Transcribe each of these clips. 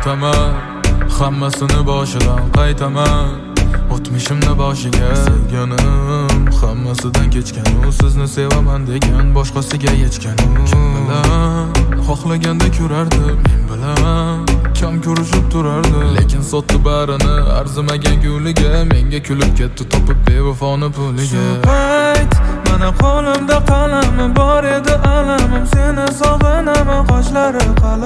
aytaman, hammasini boshidan qaytaman. O'tmishimni boshiga sevganim, hammasidan kechgan u sizni sevaman degan boshqasiga yechgan. Kim bilan xohlaganda ko'rardi, men bilan kam ko'rishib turardi, lekin sotdi barini arzimagan guliga. Menga kulib ketdi topib bevafoni puliga. Shu payt mana qo'limda qalamim bor edi, alamim seni sog'inaman, qoshlari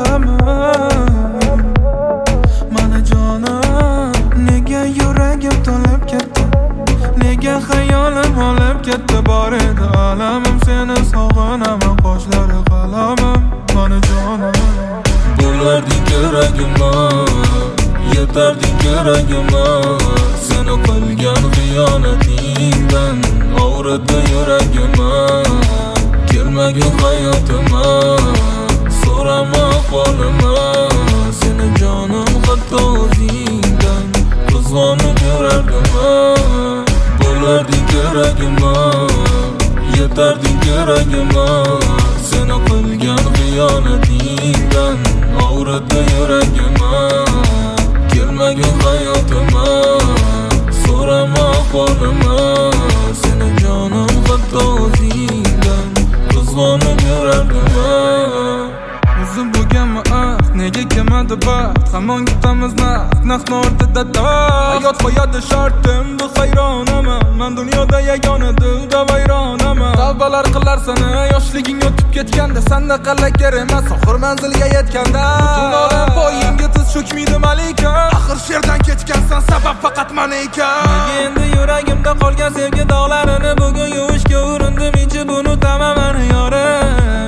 qalamim. Mana jonim, nega yuragim to'lib ketdi, nega hayolim olib ketdi, bor edi alamim seni sog'inaman, qoshlari qalamim. Mana jonim, bo'larding keragimma, yetarding keragimma. Seni qilgan xiyonatingdan og'ridi yuragimma. Kelmagin hayotima, so'rama ahvolima. Seni jonim hatto o'zingdan qizg'onib yurardimma. Bo'larding keragimma, yetarding keragimma. Seni qilgan xiyonatingdan og'ridi yuragimma. Kelmagin hayotima, so'rama ahvolima. Seni jonim hatto o'zingdan qizg'onib yurardimma. o'zim bo'lganmi ahd, nega kelmadi baxt, hamon ketamiz naqd o'rtada dard. Hayot qo'yadi shartim, bu hayronaman, men dunyoda yagona dilda vayronaman. Tavbalar qilarsan yoshliging o'tib ketganda, senda qalakar emas oxir manzilga yetganda. Butun olam poyingga tiz cho'kmaydi malika, axir sherdan kechgansan, sabab faqat meni ekan. Nega endi yuragimda qolgan sevgi dog'larini bugun yuvishga urindim, ichi buni tamaman yorim.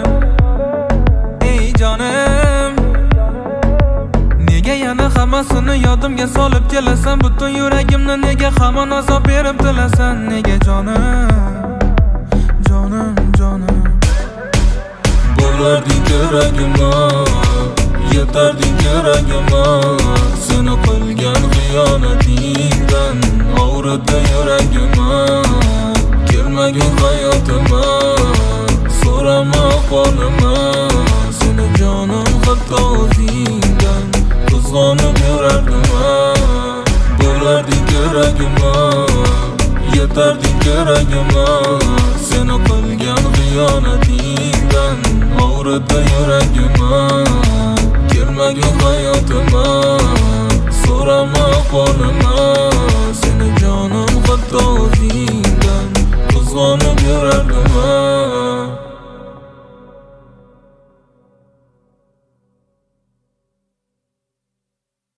Ey jonim, nega yana hammasini yodimga solib kelasan, butun yuragimni nega hamon azob berib tilasan, nega jonim, jonim, jonim. Bo'larding keragimma, yetarding keragimma. Seni qilgan xiyonatingdan og'ridi yuragimma. Kelmagin hayotima, so'rama ahvolima. Seni jonim hatto o'zingdan qizg'onib yurardimma. Bo'larding keragimma, yetarding keragimma. Seni qilgan xiyonatingdan og'ridi yuragimma. Kelmagin hayotima, so'rama ahvolima.